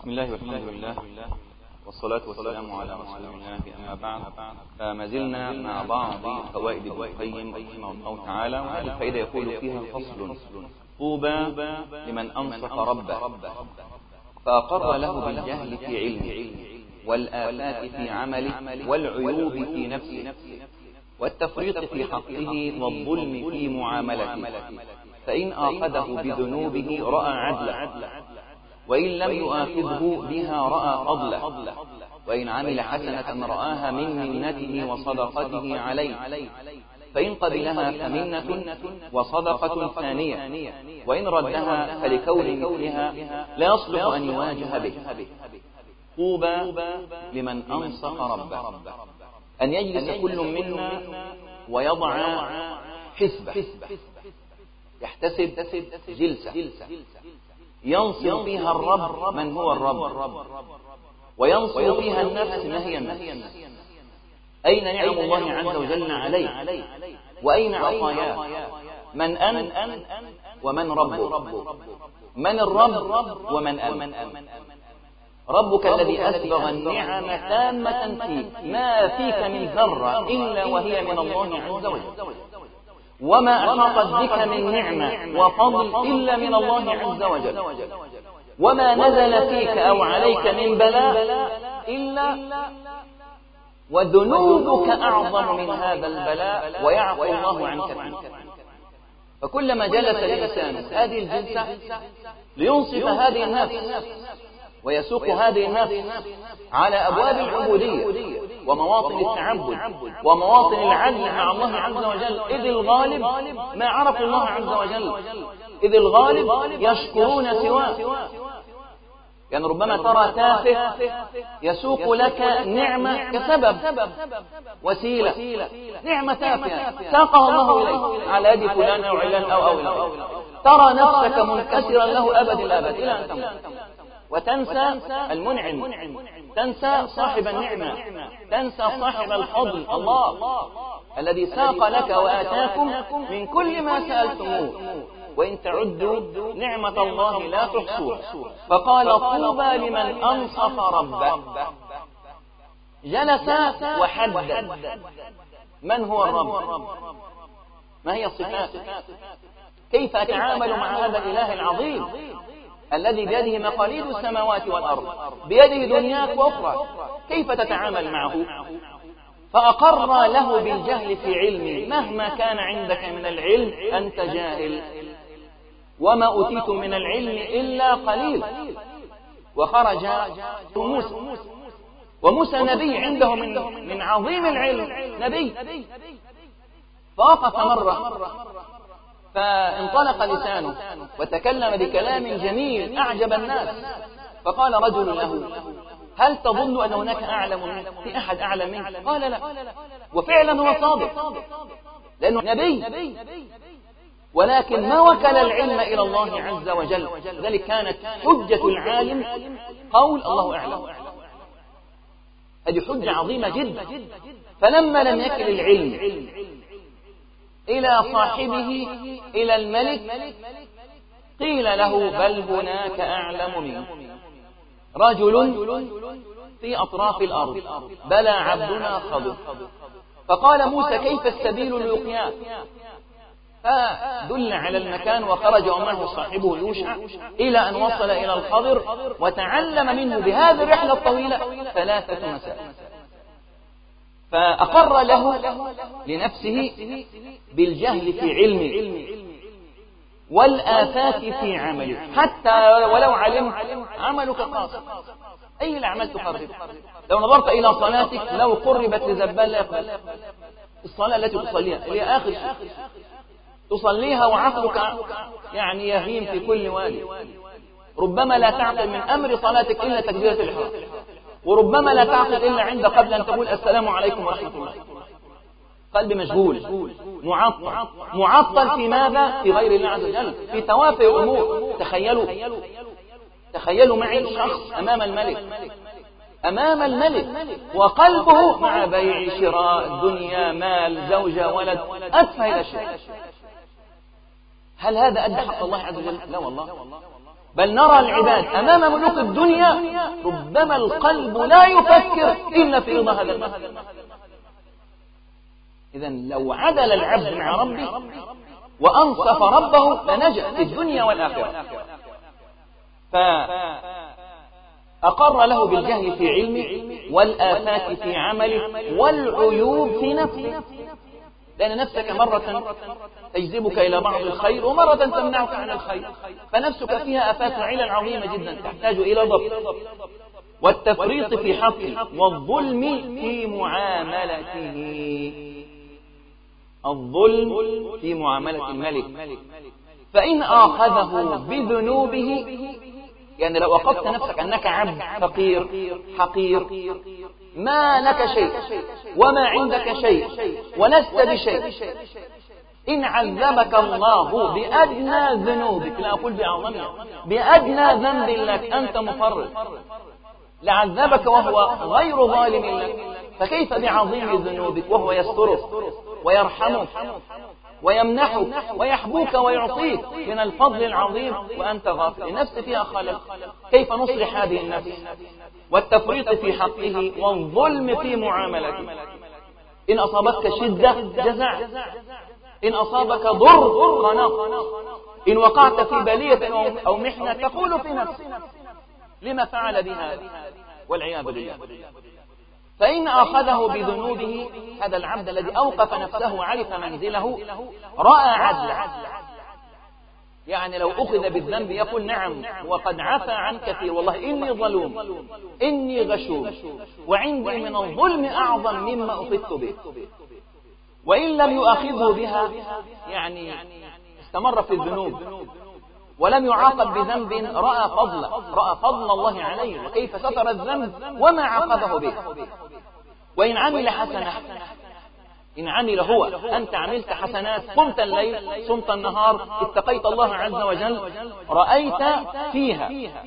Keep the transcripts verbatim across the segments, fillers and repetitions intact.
بسم الله والحمد لله والصلاة والسلام على رسول الله، أما بعد، فما زلنا مع بعض فوائد ابن القيم رحمه الله تعالى. وهذه الفائدة يقول فيها: فصل: طوبى لمن أنصف ربه فأقر له بالجهل في علمه والآفات في عمله والعيوب في نفسه والتفريط في حقه والظلم في معاملته، فإن آخذه بذنوبه رأى عدله، وإن لم يؤاخذه بها رأى فضله، وإن عمل حسنة رآها من منته وصدقته عليه، فإن قبلها فمنة وصدقة ثانية، وإن ردها فلكون مثلها لا يصلح أن يواجه به. طوبى لمن أنصف ربه، أن يجلس كل منا ويضع حسبة، يحتسب جلسة ينصر فيها الرب من هو الرب، وينصر فيها النفس ما هي النفس، أين نعم الله عز وجل عليه، وأين عطاياه، من أن ومن ربه، من الرب ومن أن. ربك الذي أسبغ النعم تامة فيك، ما فيك من ذرة إلا وهي من الله عز وجل، وما أحاطت بك من نعمة وفضل إلا من الله عز وجل، وما نزل فيك أو عليك من بلاء إلا وذنوبك أعظم من هذا البلاء ويعفو الله عنك فيه. فكلما جلس الإنسان هذه الجلسة لينصف هذه النفس ويسوق هذه النفس على أبواب العبودية ومواطن التعبد ومواطن العدل مع الله عز وجل، إذ الغالب ما عرف الله عز وجل، إذ الغالب يشكرون سواه. يعني ربما ترى تافه يسوق لك نعمة كسبب وسيلة، نعمة تافهة ساقها الله إليك على يد فلان أو علان أو أو ترى نفسك منكسرا له أبد الأبد إلى أن تموت، وتنسى المنعم، تنسى صاحب النعمة، تنسى صاحب الفضل، الله الذي ساق لك وآتاكم من كل ما سألتموه، وإن تعدوا نعمة الله لا تحصوها. فقال: طوبى لمن أنصف ربه. جلس وحدد من هو الرب، ما هي الصفات، كيف أتعامل مع هذا الإله العظيم الذي بيده مقاليد السماوات والأرض، بيده دنياك وأخرى، كيف تتعامل معه؟ فأقر له بالجهل في علمه، مهما كان عندك من العلم أنت جاهل، وما أوتيتم من العلم إلا قليل. وخرج موسى، وموسى نبي عنده من من عظيم العلم، نبي، فوقف مرة فانطلق لسانه وتكلم بكلام جميل أعجب الناس، فقال رجل له: هل تظن أن هناك أعلم منك؟ في أحد أعلم منك؟ قال: لا. وفعلا هو صادق لأنه نبي، ولكن ما وكل العلم إلى الله عز وجل، ذلك كانت حجة العالم قول الله أعلم. هذه حجة عظيمة جدا. فلما لم يكل العلم إلى صاحبه إلى الملك قيل له: بل هناك أعلم منه رجل في أطراف الأرض بلى عبدنا خضر. فقال موسى: كيف السبيل للقياه؟ فدل على المكان وخرج ومعه صاحبه يوشع إلى أن وصل إلى الخضر وتعلم منه بهذه الرحلة الطويلة ثلاثة مسائل. فأقر له لنفسه بالجهل في علمه والآفات في عمله، حتى ولو علم عملك قاصر. أي الأعمال تقرب؟ لو نظرت إلى صلاتك لو قربت لزبال لا يقبل. الصلاة التي تصليها هي آخر شيء تصليها وعقلك يعني يهيم في كل وادي، ربما لا تعقل من أمر صلاتك إلا تكبيرة الإحرام، وربما لا تعقل إلا عند قبل أن تقول السلام عليكم ورحمة الله. قلب مشغول معطل، معطل في ماذا؟ في غير الله عز وجل، في توافه الأمور. تخيلوا تخيلوا معي شخص أمام الملك، أمام الملك وقلبه مع بيع شراء دنيا مال زوجة ولد أتفه الأشياء. هل هذا أدى حق الله عز وجل؟ لا والله. بل نرى العباد أمام ملوك الدنيا ربما القلب لا يفكر إلا في رضا هذا الملك. إذن لو عدل العبد مع ربه وأنصف ربه لنجا في الدنيا والآخرة. فأقر له بالجهل في علمه والآفات في عمله والعيوب في نفسه، لأن نفسك مرة تجذبك إلى بعض الخير ومرة تمنعك عن الخير، فنفسك فيها آفات وعلل عظيمة جدا تحتاج إلى ضبط. والتفريط في حقه والظلم في معاملته، الظلم في معاملة الملك. فإن آخذه بذنوبه، يعني لو وقفت نفسك أنك عبد فقير حقير ما لك شيء وما عندك شيء ولست بشيء، إن عذبك الله بأدنى ذنوبك، لا أقول بأعظمها، بأدنى ذنب لك أنت مفرط، لعذبك وهو غير ظالم لك، فكيف بعظيم ذنوبك وهو يسترك ويرحمك ويمنحك ويحبوك ويعطيك من الفضل العظيم وأنت غافل. النفس فيها خلل، كيف نصلح هذه النفس؟ والتفريط في حقه والظلم في معاملته. إن أصابتك شدة جزع، إن أصابك ضر قناط، إن وقعت في بلية أو محنة تقول في نفسك لما فعل بها والعياذ بالله. فإن أخذه بذنوبه، هذا العبد الذي أوقف نفسه وعرف منزله رأى عدلا، يعني لو أخذ بالذنب يقول نعم وقد عفى عن كثير، والله إني ظلوم إني غشوم وعندي من الظلم أعظم مما أخذت به. وإن لم يؤخذه بها، يعني استمر في الذنوب ولم يعاقب بذنب، رأى فضل رأى فضل الله عليه وكيف ستر الذنب وما عاقبه به. وإن عمل حسنة، إن عمل هو، أنت عملت حسنات، قمت الليل صمت النهار اتقيت الله عز وجل، رأيت فيها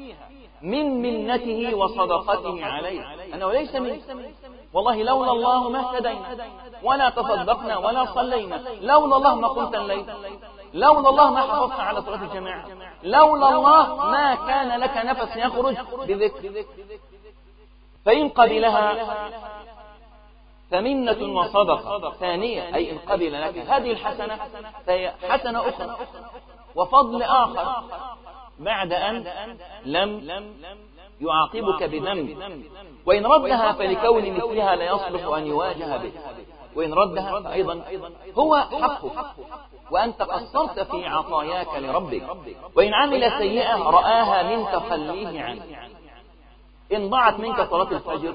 من منته وصدقته عليه أنه ليس من، والله لولا الله ما اهتدينا ولا تصدقنا ولا صلينا، لولا الله ما قمت الليل، لولا الله ما حافظت على صلاة الجماعة، لولا الله ما كان لك نفس يخرج بذكر. فإن قبلها فمنة وصدقة ثانية، أي إن قبل لك هذه الحسنة فهي حسنة أخرى وفضل آخر بعد أن لم يعاقبك بذنب. وإن ردها فلكون مثلها لا يصلح أن يواجه به، وإن ردها فأيضا هو حقه وأنت قصرت في عطاياك لربك. وإن عمل سيئة رآها من تخليه عنه، إن ضاعت منك صلاة الفجر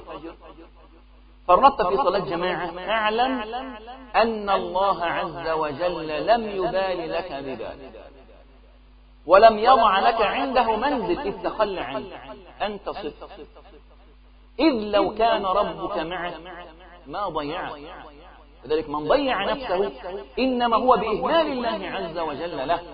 فرطت في صلاة جماعة، اعلم أن الله عز وجل لم يبال لك بذلك ولم يضع لك عنده منزل إذ تخلى عنه، أنت صفر، إذ لو كان ربك معه ما ضيعه. لذلك من ضيع نفسه إنما هو بإهمال الله عز وجل له،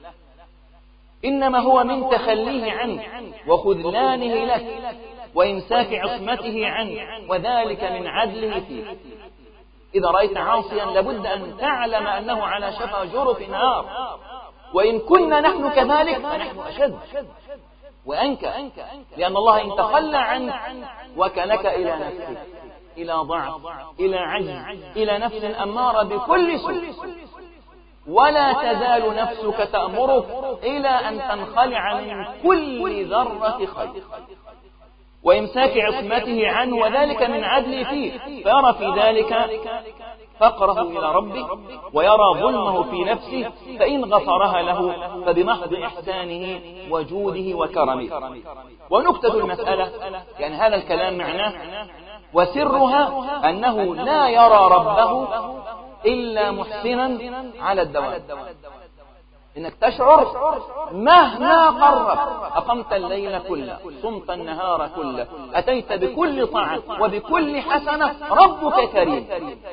إنما هو من تخليه عنه وخذلانه لك وإمساك عصمته عنه، وذلك من عدله فيه. إذا رأيت عاصيا لابد أن تعلم أنه على شفا جرف نار، وإن كنا نحن كذلك فنحن أشد وأنكى، لأن الله إن تخلى عنك وكلك إلى نفسك، إلى ضعف، إلى عجز، إلى نفس أمارة بكل سوء، ولا تزال نفسك تأمرك إلى أن تنخلع من كل ذرة خير وإمساك عصمته عنه، وذلك من عدل فيه، فيرى في ذلك فقره إلى ربه ويرى ظلمه في نفسه، فإن غفرها له فبمحض إحسانه وجوده وكرمه. ونكتة المسألة، يعني هذا الكلام معناه وسرها أنه لا يرى ربه إلا محسنا على الدوام، إنك تشعر مهما قرب أقمت الليل كله، صمت النهار كله، أتيت بكل طاعة وبكل حسنة، ربك كريم.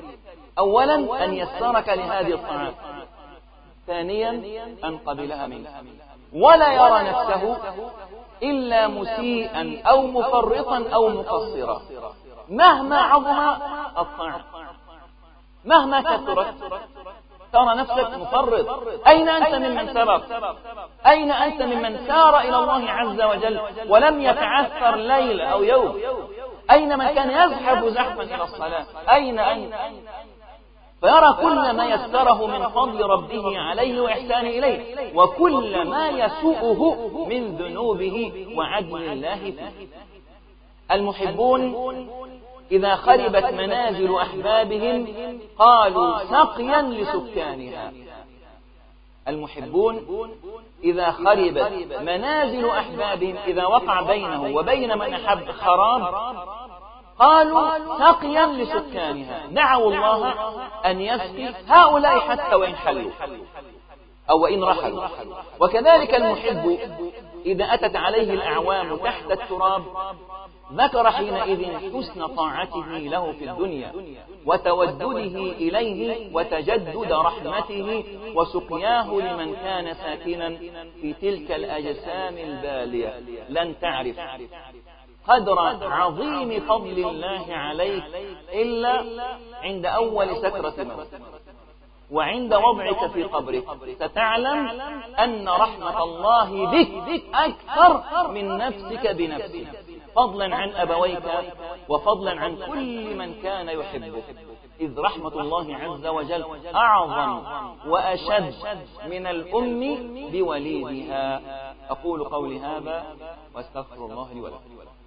أولا أن يسرك لهذه الطاعات، ثانيا أن قبلها منك، ولا يرى نفسه إلا مسيئا أو مفرطا أو مقصرا، مهما عظم الطاعة، مهما كثرت، ترى نفسك مفرط. أين أنت ممن سبق؟ أين أنت ممن سار إلى الله عز وجل ولم يتعثر ليلة أو يوم؟ أين من كان يزحف زحفا إلى الصلاة؟ أين أنت؟ فيرى كل ما يسره من فضل ربه عليه وإحسانه إليه، وكل ما يسوءه من ذنوبه وعدل الله فيه. المحبون إذا خربت منازل أحبابهم قالوا سقيا لسكانها. المحبون إذا خربت منازل أحبابهم، إذا وقع بينه وبين من أحب خراب، قالوا سقيا لسكانها، دعوا الله أن يسقي هؤلاء حتى وإن حلوا أو وإن رحلوا. وكذلك المحب إذا أتت عليه الأعوام تحت التراب ذكر حينئذ حسن طاعته له في الدنيا وتودده إليه وتجدد رحمته وسقياه لمن كان ساكنا في تلك الأجسام البالية. لن تعرف قدر عظيم فضل الله عليك إلا عند أول سكرة موت وعند وضعك في قبرك، ستعلم أن رحمة الله بك أكثر من نفسك بنفسك، فضلا عن أبويك وفضلا عن كل من كان يحبك، إذ رحمة الله عز وجل أعظم وأشد من الأم بوليدها. أقول قولي هذا وأستغفر الله لي ولكم.